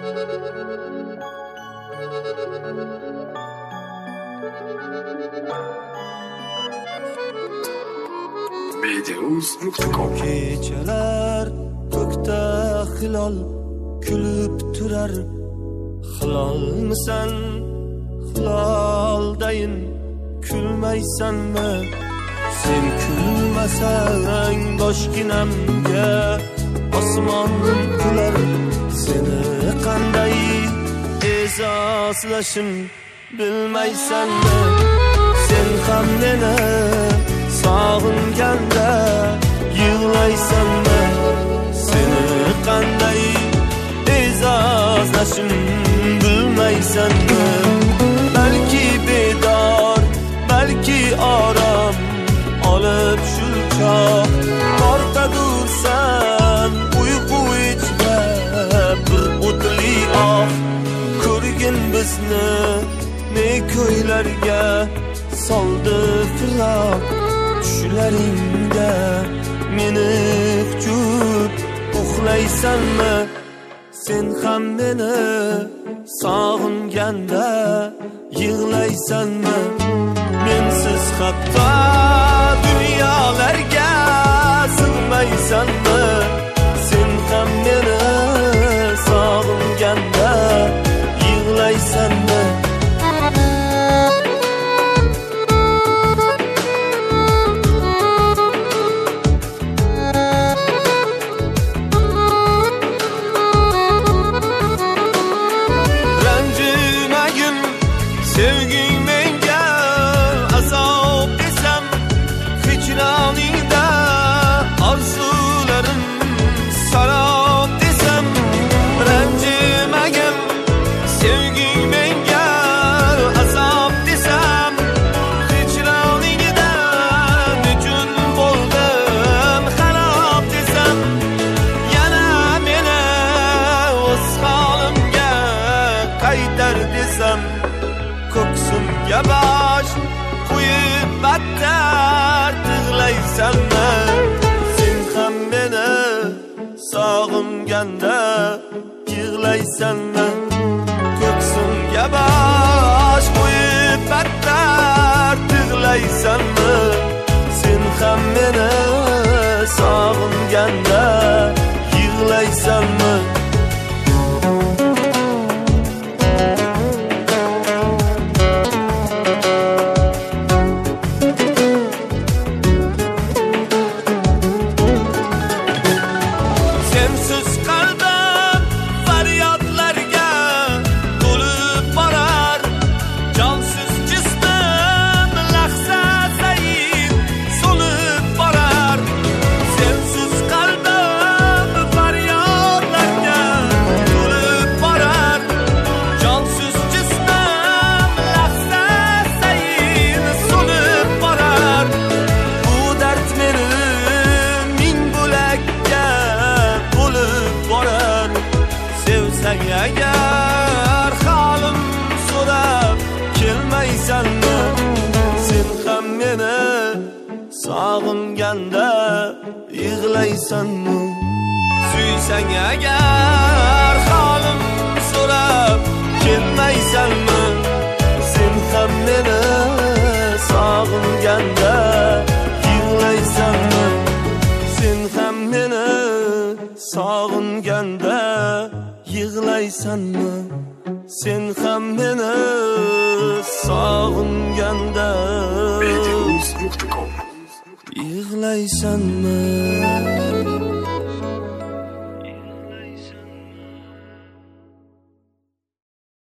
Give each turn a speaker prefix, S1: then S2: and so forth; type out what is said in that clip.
S1: Kechalar ko'kda hilol kulib turar. Hilolmisan, hiloldayin kulmaysanmi? Sen kulmasang boshginamga osmon kular. Seni qanday e'zozlashim bilmaysanmi? Sen ham meni sog'inganda yig'laysanmi? Seni qanday e'zozlashim bilmaysanmi? Balki bedor, balki orom olib shu choq tortadursan uyqu ichida bir o'tli oq. Ko'rgin bizni ne ko'ylarga soldi firoq. Tushlaringda meni quchib uxlaysanmi? Sen ham meni sog'inganda yig'laysanmi? Mensiz hatto dunyolarga sig'maysanmi? Sen ham meni sog'inganda yig'laysanmi?
S2: Sevging menga azob desam, hicroningda orzularim sarob desam. Ranjimagin sevging menga azob desam, hicroningda nechun bo'ldim xarob desam. Yana meni o'z holimga qaytar desam, ko'ksimga bosh qo'yib battar tig'laysanmi? Sen ham meni sog'inganda yig'laysanmi? Ko'ksimga bosh qo'yib battar tig'laysanmi? Sen ham meni sog'inganda yig'laysanmi? Agar holim so'rab kelmaysanmi? Sen ham meni sog'inganda yig'laysanmi? Suysang agar holim so'rab kelmaysanmi? Sen ham meni sog'inganda yig'laysanmi? Sen ham meni sog'inganda yig'laysanmi? Sen ham meni sog'inganda yig'laysanmi?